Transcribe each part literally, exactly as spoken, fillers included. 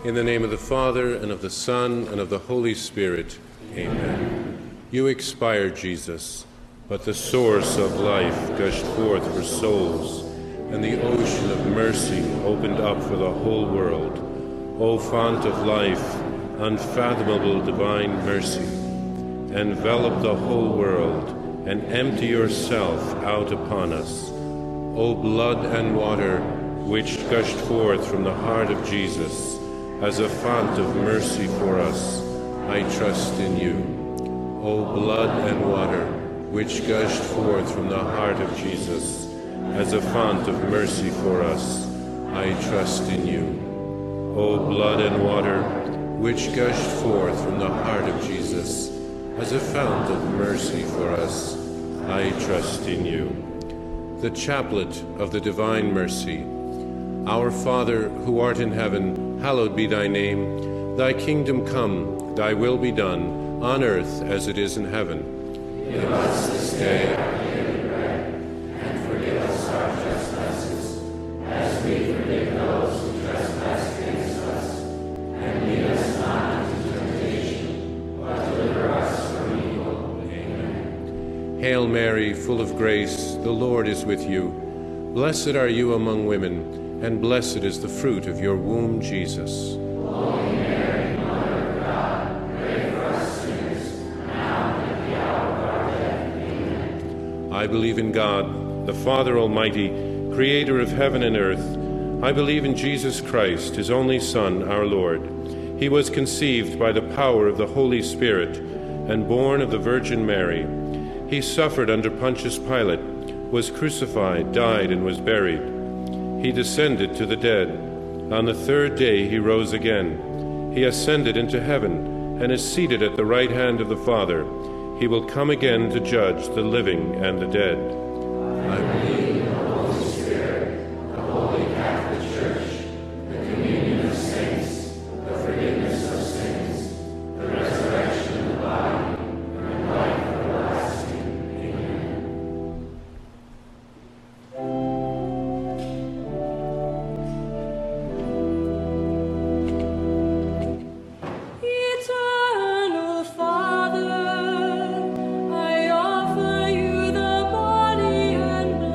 In the name of the Father, and of the Son, and of the Holy Spirit. Amen. You expired, Jesus, but the source of life gushed forth for souls, and the ocean of mercy opened up for the whole world. O font of life, unfathomable divine mercy, envelop the whole world and empty yourself out upon us. O blood and water, which gushed forth from the heart of Jesus, as a font of mercy for us, I trust in you. O blood and water, which gushed forth from the heart of Jesus, as a font of mercy for us, I trust in you. O blood and water, which gushed forth from the heart of Jesus, as a fount of mercy for us, I trust in you. The Chaplet of the Divine Mercy. Our Father, who art in heaven, hallowed be thy name. Thy kingdom come, thy will be done, on earth as it is in heaven. Give us this day our daily bread, and forgive us our trespasses, as we forgive those who trespass against us. And lead us not into temptation, but deliver us from evil. Amen. Hail Mary, full of grace, the Lord is with you. Blessed are you among women, and blessed is the fruit of your womb, Jesus. Holy Mary, Mother of God, pray for us sinners, now and at the hour of our death. Amen. I believe in God, the Father Almighty, creator of heaven and earth. I believe in Jesus Christ, his only Son, our Lord. He was conceived by the power of the Holy Spirit and born of the Virgin Mary. He suffered under Pontius Pilate, was crucified, died, and was buried. He descended to the dead. On the third day he rose again. He ascended into heaven and is seated at the right hand of the Father. He will come again to judge the living and the dead. I believe in the Holy Spirit, the Holy Catholic Church, the communion of saints, the forgiveness of sins, the resurrection of the body, and life everlasting. Amen. Eternal Father, I offer you the body and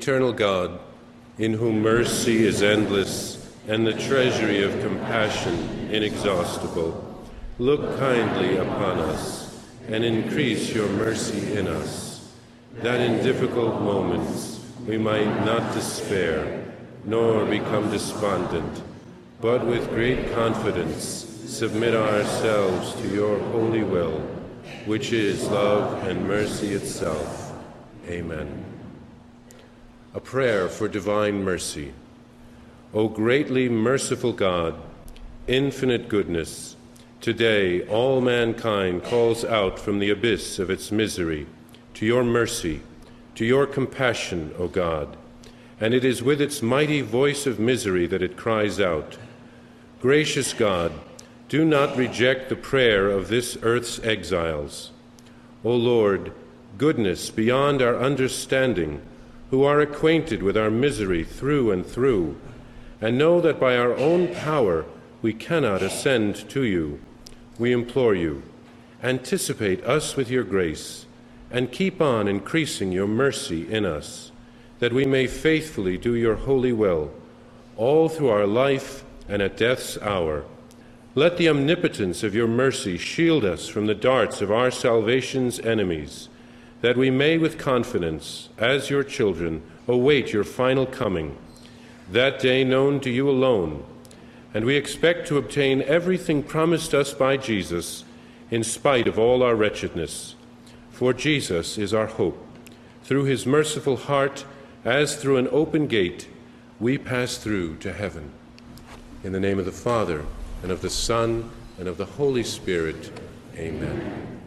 Eternal God, in whom mercy is endless and the treasury of compassion inexhaustible, look kindly upon us and increase your mercy in us, that in difficult moments we might not despair nor become despondent, but with great confidence submit ourselves to your holy will, which is love and mercy itself. Amen. A prayer for divine mercy. O greatly merciful God, infinite goodness, today all mankind calls out from the abyss of its misery to your mercy, to your compassion, O God, and it is with its mighty voice of misery that it cries out. Gracious God, do not reject the prayer of this earth's exiles. O Lord, goodness beyond our understanding, who are acquainted with our misery through and through, and know that by our own power we cannot ascend to you, we implore you, anticipate us with your grace, and keep on increasing your mercy in us, that we may faithfully do your holy will, all through our life and at death's hour. Let the omnipotence of your mercy shield us from the darts of our salvation's enemies, that we may with confidence, as your children, await your final coming, that day known to you alone, and we expect to obtain everything promised us by Jesus, in spite of all our wretchedness. For Jesus is our hope. Through his merciful heart, as through an open gate, we pass through to heaven. In the name of the Father, and of the Son, and of the Holy Spirit, amen.